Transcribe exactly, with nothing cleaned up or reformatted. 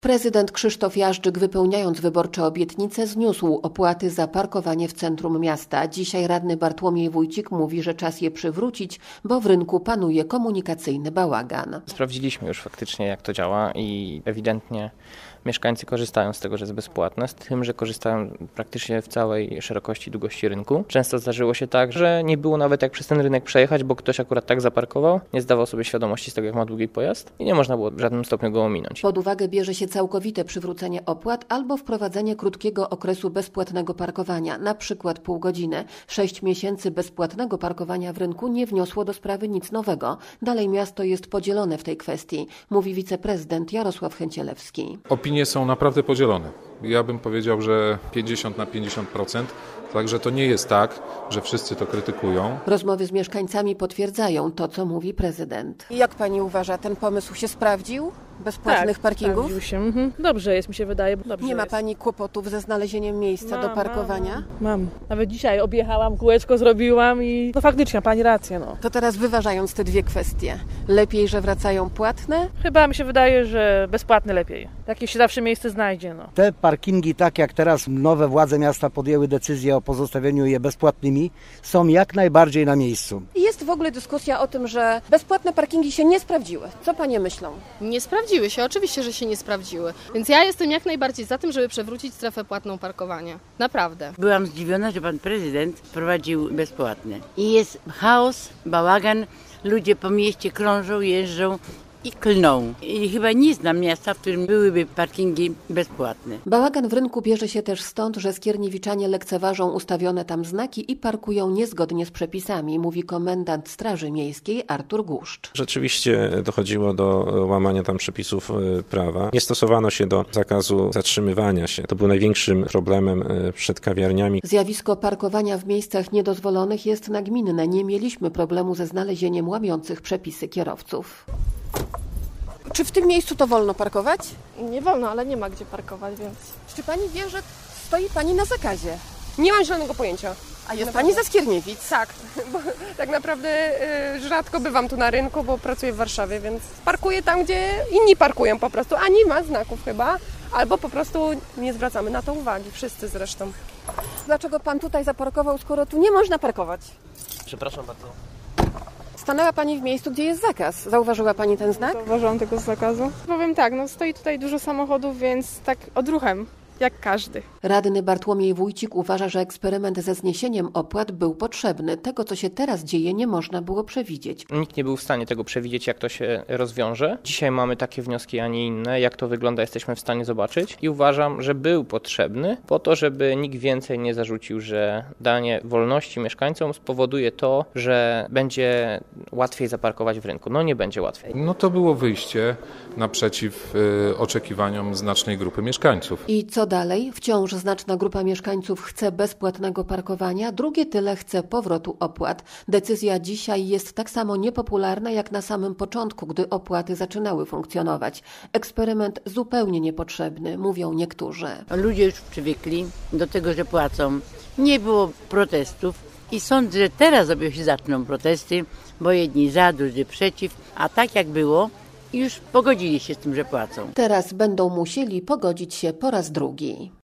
Prezydent Krzysztof Jażdżyk, wypełniając wyborcze obietnice, zniósł opłaty za parkowanie w centrum miasta. Dzisiaj radny Bartłomiej Wójcik mówi, że czas je przywrócić, bo w rynku panuje komunikacyjny bałagan. Sprawdziliśmy już faktycznie, jak to działa i ewidentnie mieszkańcy korzystają z tego, że jest bezpłatne, z tym, że korzystają praktycznie w całej szerokości i długości rynku. Często zdarzyło się tak, że nie było nawet jak przez ten rynek przejechać, bo ktoś akurat tak zaparkował, nie zdawał sobie świadomości z tego, jak ma długi pojazd i nie można było w żadnym stopniu go ominąć. Pod uwagę bierze się całkowite przywrócenie opłat albo wprowadzenie krótkiego okresu bezpłatnego parkowania, na przykład pół godziny. Sześć miesięcy bezpłatnego parkowania w rynku nie wniosło do sprawy nic nowego. Dalej miasto jest podzielone w tej kwestii, mówi wiceprezydent Jarosław Chęcielewski. Opinie są naprawdę podzielone. Ja bym powiedział, że pięćdziesiąt na pięćdziesiąt procent, także to nie jest tak, że wszyscy to krytykują. Rozmowy z mieszkańcami potwierdzają to, co mówi prezydent. Jak pani uważa, ten pomysł się sprawdził? Bezpłatnych tak, parkingów? sprawdził się. Mhm. Dobrze jest, mi się wydaje. Dobrze nie ma jest. pani kłopotów ze znalezieniem miejsca mam, do parkowania? Mam, mam. Nawet dzisiaj objechałam, kółeczko zrobiłam i no faktycznie ma pani rację. No. To teraz wyważając te dwie kwestie, lepiej, że wracają płatne? Chyba mi się wydaje, że bezpłatne lepiej. Jakieś się zawsze miejsce znajdzie. No. Te parkingi, tak jak teraz nowe władze miasta podjęły decyzję o pozostawieniu je bezpłatnymi, są jak najbardziej na miejscu. Jest w ogóle dyskusja o tym, że bezpłatne parkingi się nie sprawdziły. Co panie myślą? Nie sprawdziły się, oczywiście, że się nie sprawdziły. Więc ja jestem jak najbardziej za tym, żeby przywrócić strefę płatną parkowania. Naprawdę. Byłam zdziwiona, że pan prezydent wprowadził bezpłatne. I jest chaos, bałagan, ludzie po mieście krążą, jeżdżą i klną. I chyba nie znam miasta, w którym byłyby parkingi bezpłatne. Bałagan w rynku bierze się też stąd, że skierniewiczanie lekceważą ustawione tam znaki i parkują niezgodnie z przepisami, mówi komendant Straży Miejskiej Artur Guszcz. Rzeczywiście dochodziło do łamania tam przepisów prawa. Nie stosowano się do zakazu zatrzymywania się. To był największym problemem przed kawiarniami. Zjawisko parkowania w miejscach niedozwolonych jest nagminne. Nie mieliśmy problemu ze znalezieniem łamiących przepisy kierowców. Czy w tym miejscu to wolno parkować? Nie wolno, ale nie ma gdzie parkować, więc... Czy pani wie, że stoi pani na zakazie? Nie mam zielonego pojęcia. A jest pani ze Skierniewic? Tak, bo tak naprawdę y, rzadko bywam tu na rynku, bo pracuję w Warszawie, więc parkuję tam, gdzie inni parkują po prostu, a nie ma znaków chyba, albo po prostu nie zwracamy na to uwagi, wszyscy zresztą. Dlaczego pan tutaj zaparkował, skoro tu nie można parkować? Przepraszam bardzo. Stanęła pani w miejscu, gdzie jest zakaz. Zauważyła pani ten znak? Zauważyłam tego zakazu. Powiem tak, no stoi tutaj dużo samochodów, więc tak odruchem, jak każdy. Radny Bartłomiej Wójcik uważa, że eksperyment ze zniesieniem opłat był potrzebny. Tego, co się teraz dzieje, nie można było przewidzieć. Nikt nie był w stanie tego przewidzieć, jak to się rozwiąże. Dzisiaj mamy takie wnioski, a nie inne. Jak to wygląda, jesteśmy w stanie zobaczyć. I uważam, że był potrzebny po to, żeby nikt więcej nie zarzucił, że danie wolności mieszkańcom spowoduje to, że będzie łatwiej zaparkować w rynku. No nie będzie łatwiej. No to było wyjście naprzeciw y, oczekiwaniom znacznej grupy mieszkańców. I co dalej? Wciąż znaczna grupa mieszkańców chce bezpłatnego parkowania, drugie tyle chce powrotu opłat. Decyzja dzisiaj jest tak samo niepopularna jak na samym początku, gdy opłaty zaczynały funkcjonować. Eksperyment zupełnie niepotrzebny, mówią niektórzy. Ludzie już przywykli do tego, że płacą. Nie było protestów i sądzę, że teraz sobie się zaczną protesty, bo jedni za, drudzy przeciw, a tak jak było, już pogodzili się z tym, że płacą. Teraz będą musieli pogodzić się po raz drugi.